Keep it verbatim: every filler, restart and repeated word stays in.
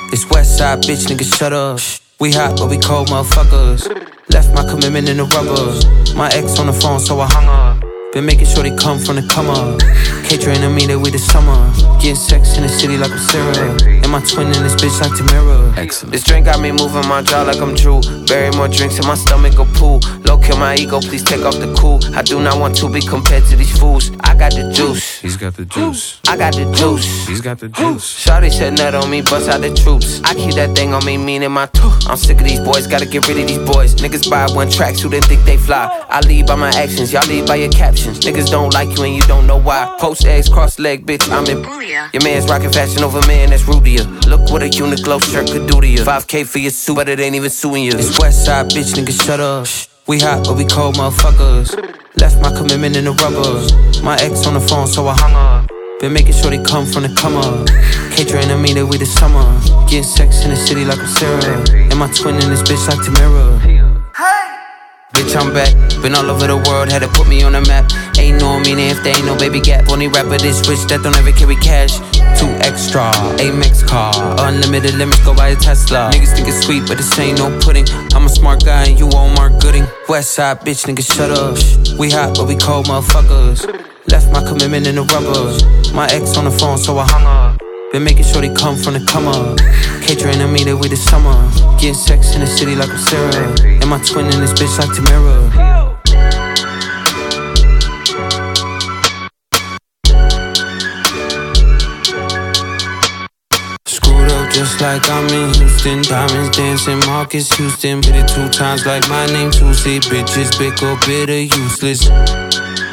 It's Westside, bitch, nigga, shut up. We hot, but we cold, motherfuckers. Left my commitment in the rubber. My ex on the phone, so I hung up. Been making sure they come from the come up. Catering to me that we the summer. Getting sex in the city like I'm Sarah. And my twin in this bitch like Tamara. Excellent. This drink got me moving my jaw like I'm Drew. Bury more drinks in my stomach go pool. Low kill my ego, please take off the cool. I do not want to be compared to these fools. I got the juice. He's got the juice. I got the juice. He's got the juice. Shawty said nut on me, bust out the troops. I keep that thing on me, meaning my tooth. I'm sick of these boys, gotta get rid of these boys. Niggas buy one track, who they think they fly. I lead by my actions, y'all lead by your captions. Niggas don't like you and you don't know why. Post eggs, cross leg, bitch, I'm in. Your man's rockin' fashion over man, that's rude to you. Look what a Uniqlo shirt could do to you. five K for your suit, but it ain't even suing you. It's Westside, bitch, nigga, shut up. We hot, but we cold, motherfuckers. Left my commitment in the rubber. My ex on the phone, so I hung up. Been making sure they come from the come up. Catering to me that we the summer. Getting sex in the city like I'm Sarah. And my twin in this bitch like Tamara. Bitch, I'm back. Been all over the world, had to put me on the map. Ain't no meaning if there ain't no baby gap. Only rapper this rich that don't ever carry cash. Two extra, Amex car. Unlimited limits, go buy a Tesla. Niggas think it's sweet, but this ain't no pudding. I'm a smart guy and you all Mark Gooding. Westside, bitch, nigga, shut up. We hot, but we cold, motherfuckers. Left my commitment in the rubber. My ex on the phone, so I hung up. Been making sure they come from the come up. Catering to me that we the summer. Getting sex in the city like I'm Sarah. And my twin in this bitch like Tamara. Screwed up just like I'm in Houston. Diamonds dancing, Marcus Houston. Hit it two times like my name, two C bitches, big or bitter, useless.